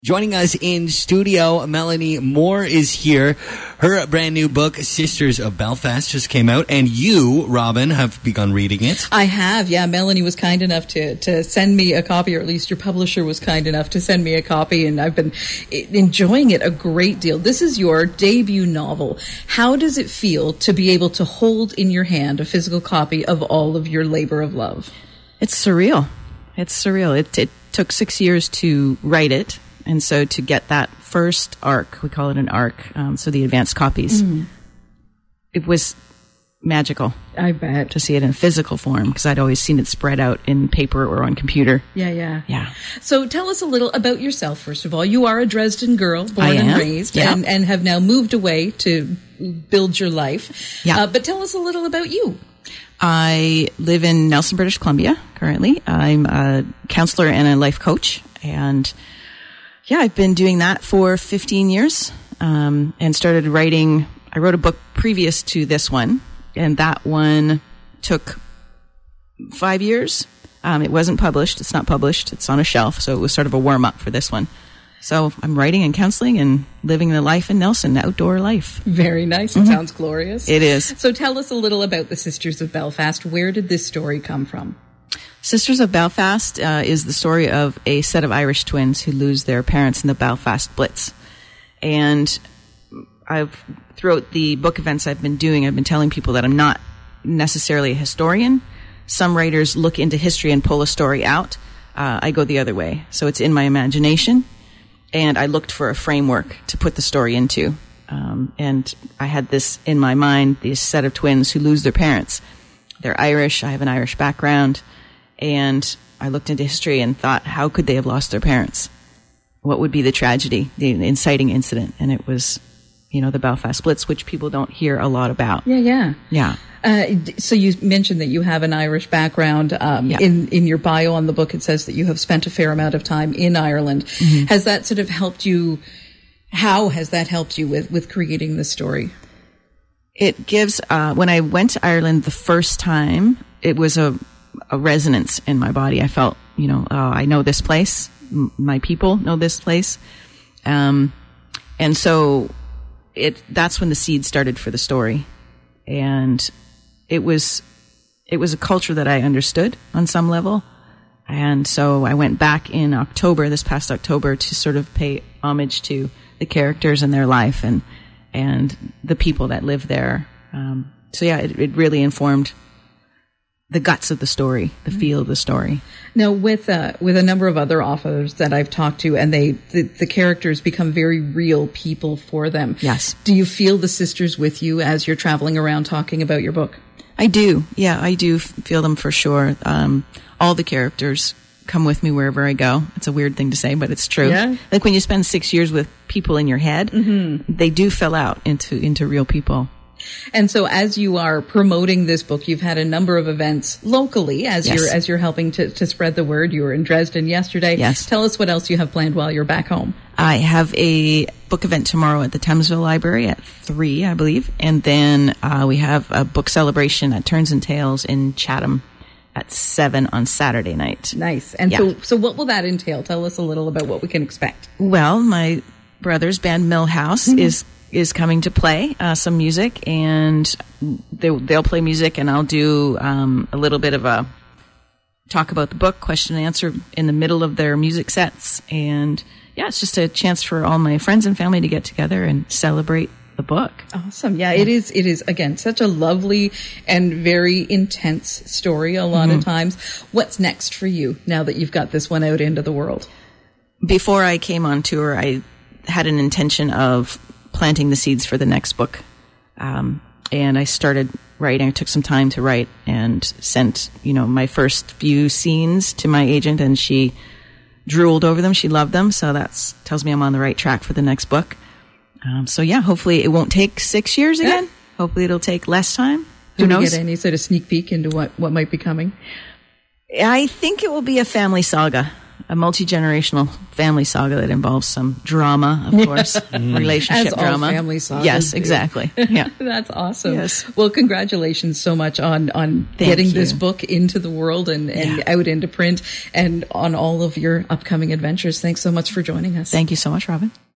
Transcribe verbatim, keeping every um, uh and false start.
Joining us in studio, Melanie Moore is here. Her brand new book, Sisters of Belfast, just came out, and you, Robin, have begun reading it. I have, yeah. Melanie was kind enough to, to send me a copy, or at least your publisher was kind enough to send me a copy, and I've been enjoying it a great deal. This is your debut novel. How does it feel to be able to hold in your hand a physical copy of all of your labor of love? It's surreal. It's surreal. It, it took six years to write it. And so to get that first arc, we call it an arc, um, so the advanced copies, mm. it was magical. I bet. To see it in physical form, because I'd always seen it spread out in paper or on computer. Yeah, yeah. Yeah. So tell us a little about yourself, first of all. You are a Dresden girl, born I and am. raised, Yeah. and, and have now moved away to build your life. Yeah. Uh, but tell us a little about you. I live in Nelson, British Columbia, currently. I'm a counselor and a life coach, and yeah, I've been doing that for fifteen years, um, and started writing. I wrote a book previous to this one, and that one took five years. Um, it wasn't published. It's not published. It's on a shelf, so it was sort of a warm-up for this one. So I'm writing and counseling and living the life in Nelson, the outdoor life. Very nice. It mm-hmm. sounds glorious. It is. So tell us a little about the Sisters of Belfast. Where did this story come from? Sisters of Belfast uh, is the story of a set of Irish twins who lose their parents in the Belfast Blitz. And I've, throughout the book events I've been doing, I've been telling people that I'm not necessarily a historian. Some writers look into history and pull a story out. Uh, I go the other way. So it's in my imagination, and I looked for a framework to put the story into. Um, and I had this in my mind, this set of twins who lose their parents. They're Irish. I have an Irish background. And I looked into history and thought, how could they have lost their parents? What would be the tragedy, the inciting incident? And it was, you know, the Belfast Blitz, which people don't hear a lot about. Yeah, yeah. Yeah. Uh, so you mentioned that you have an Irish background. Um, yeah. In in your bio on the book, it says that you have spent a fair amount of time in Ireland. Mm-hmm. Has that sort of helped you? How has that helped you with, with creating this story? It gives, uh, when I went to Ireland the first time, it was a, a resonance in my body. I felt, you know, oh, I know this place. M- my people know this place. Um, and so it, that's when the seed started for the story. And it was, it was a culture that I understood on some level. And so I went back in October, this past October, to sort of pay homage to the characters and their life and, and the people that live there. Um, so yeah, it, it really informed the guts of the story, the feel of the story. Now, with uh, with a number of other authors that I've talked to, and they the, the characters become very real people for them. Yes. Do you feel the sisters with you as you're traveling around talking about your book? I do. Yeah, I do feel them for sure. Um, all the characters come with me wherever I go. It's a weird thing to say, but it's true. Yeah. Like when you spend six years with people in your head, mm-hmm. they do fill out into into real people. And so as you are promoting this book, you've had a number of events locally as yes. you're as you're helping to, to spread the word. You were in Dresden yesterday. Yes. Tell us what else you have planned while you're back home. I have a book event tomorrow at the Thamesville Library at three, I believe. And then uh, we have a book celebration at Turns and Tales in Chatham at seven on Saturday night. Nice. And yeah. so, so what will that entail? Tell us a little about what we can expect. Well, my brother's band Millhouse mm-hmm. is is coming to play uh, some music, and they, they'll play music, and I'll do um, a little bit of a talk about the book, question and answer in the middle of their music sets. And yeah, it's just a chance for all my friends and family to get together and celebrate the book. Awesome. Yeah, it is, it is, again, such a lovely and very intense story a lot mm-hmm. of times. What's next for you now that you've got this one out into the world? Before I came on tour, I had an intention of planting the seeds for the next book. Um, and I started writing. I took some time to write and sent, you know, my first few scenes to my agent, and she drooled over them. She loved them. So that tells me I'm on the right track for the next book. Um, so yeah, hopefully it won't take six years again. Yeah. Hopefully it'll take less time. Who Do knows? we get any sort of sneak peek into what, what might be coming? I think it will be a family saga. a multi-generational family saga that involves some drama, of course, relationship As all drama. family sagas Yes, do. exactly. Yeah. That's awesome. Yes. Well, congratulations so much on, on Thank getting you. this book into the world and, and Yeah. out into print, and on all of your upcoming adventures. Thanks so much for joining us. Thank you so much, Robin.